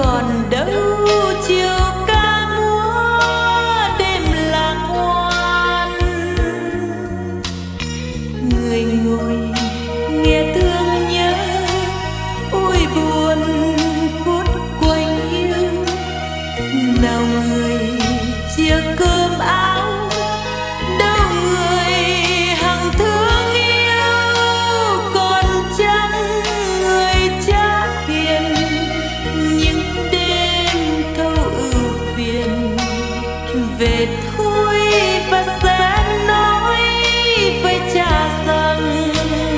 còn đâu chiều ca múa đêm lạc ngoan. Người ngồi nghe thương nhớ ôi buồn phút quanh hiu. Nào người chia cơm áo, đâu người hằng thương yêu. Còn chăng người cha hiền những đêm thâu ưu phiền. Về thôi và sẽ nói với cha rằng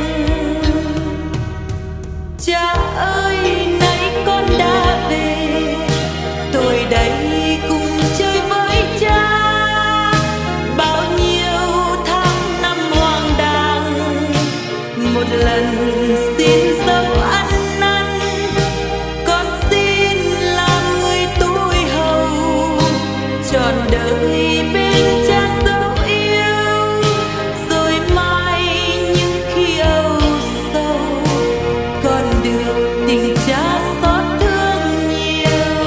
cha ơi nay con đã về, tôi đây cùng chơi với cha. Bao nhiêu tháng năm hoang đàng, một lần xin dấu ăn năn. Con xin làm người tôi hầu, trọn đời bên cha dấu yêu. Rồi mai những khi âu sầu, còn được tình cha xót thương nhiều.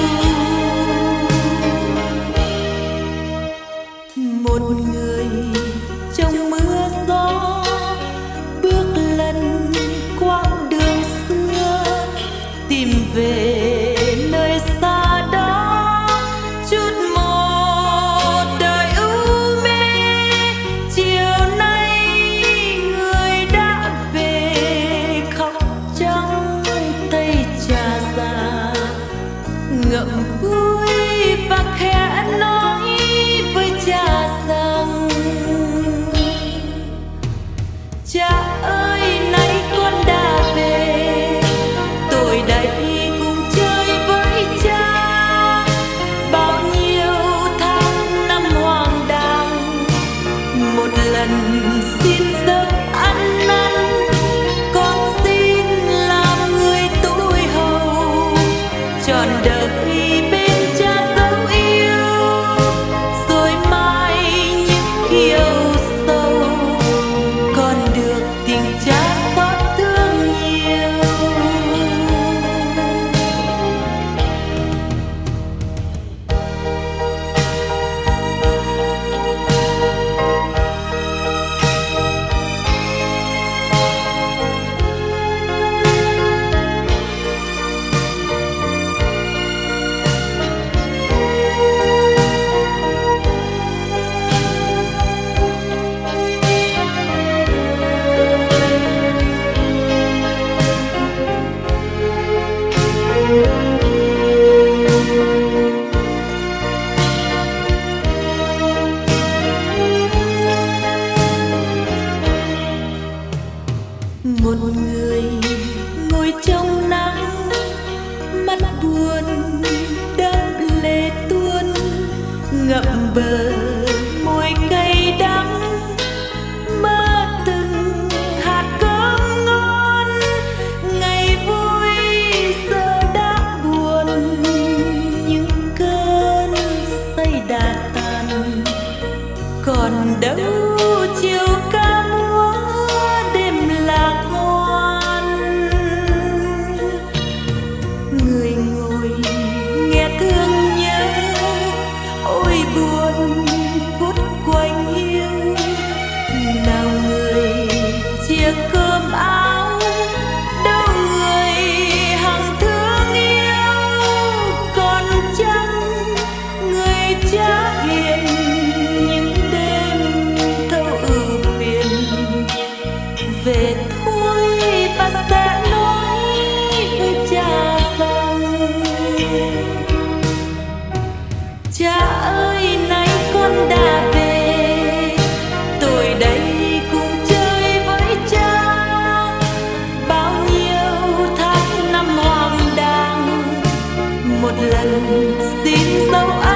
Một người trong mưa gió bước lần quãng đường xưa, tìm về nơi xa đó chút một đời u mê. Chiều nay người đã về, khóc trong tay cha già, ngậm ngùi và khẽ nói với cha rằng cha ơi nay con đã về, tôi đây cùng chơi với cha. Bao nhiêu tháng năm hoang đàng, một lần xin dấu ăn năn. Con xin làm người tôi hầu, trọn đời bên cha dấu yêu. Rồi mai những khi âu sầu, còn được tình cha xót thương nhiều. Một người ngồi trong nắng, mắt buồn đẫm lệ tuôn, ngậm bờ môi cay đắng, mơ từng hạt cơm ngon. Ngày vui giờ đã buồn, những cơn say đã tàn. Còn đâu chiều ca múa đêm lạc ngoan. Người ngồi nghe thương nhớ ôi buồn phút quanh hiu. Nào người chia cơm áo, đâu người hằng thương yêu. Còn chăng người cha hiền những đêm thâu ưu phiền. Về thôi và sẽ nói với cha rằng cha ơi nay con đã về, tôi đây cùng chơi với cha. Bao nhiêu tháng năm hoang đàng, một lần xin dấu